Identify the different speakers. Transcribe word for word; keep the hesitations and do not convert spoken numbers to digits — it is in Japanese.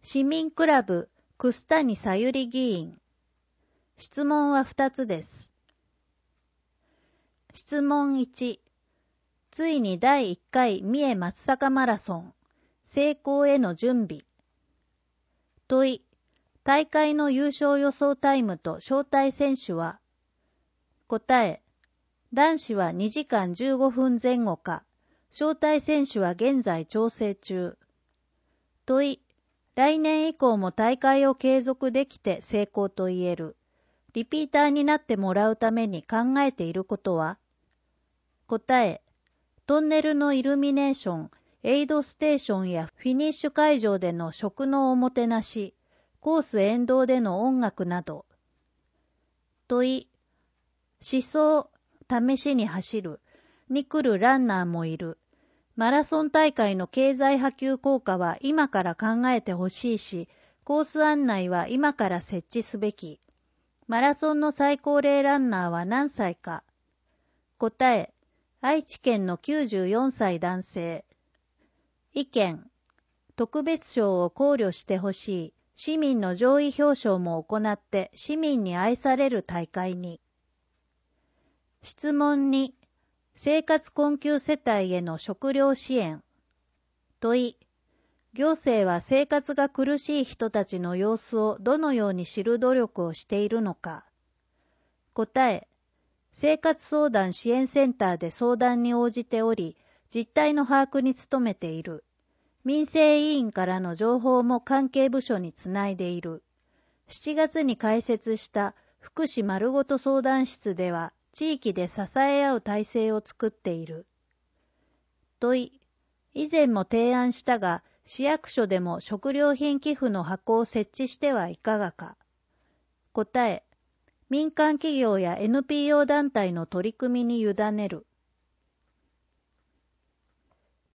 Speaker 1: 市民クラブ楠谷さゆり議員。質問はふたつです。質問いち。ついにだいいっかい三重松阪マラソン成功への準備。問い。大会の優勝予想タイムと招待選手は。答え。男子はにじかんじゅうごふんぜん後か。招待選手は現在調整中。問い。来年以降も大会を継続できて成功と言える。リピーターになってもらうために考えていることは？答え。トンネルのイルミネーション、エイドステーションやフィニッシュ会場での食のおもてなし、コース沿道での音楽など。問い。思想、試しに走る、に来るランナーもいる。マラソン大会の経済波及効果は今から考えてほしいし、コース案内は今から設置すべき。マラソンの最高齢ランナーは何歳か。答え。愛知県のきゅうじゅうよんさい男性。意見。特別賞を考慮してほしい。市民の上位表彰も行って市民に愛される大会に。質問に。生活困窮世帯への食料支援。問い。行政は生活が苦しい人たちの様子をどのように知る努力をしているのか。答え。生活相談支援センターで相談に応じており、実態の把握に努めている。民生委員からの情報も関係部署につないでいる。しちがつに開設した福祉まるごと相談室では、地域で支え合う体制を作っている。問い。以前も提案したが、市役所でも食料品寄付の箱を設置してはいかがか。答え。民間企業や エヌピーオー 団体の取り組みに委ねる。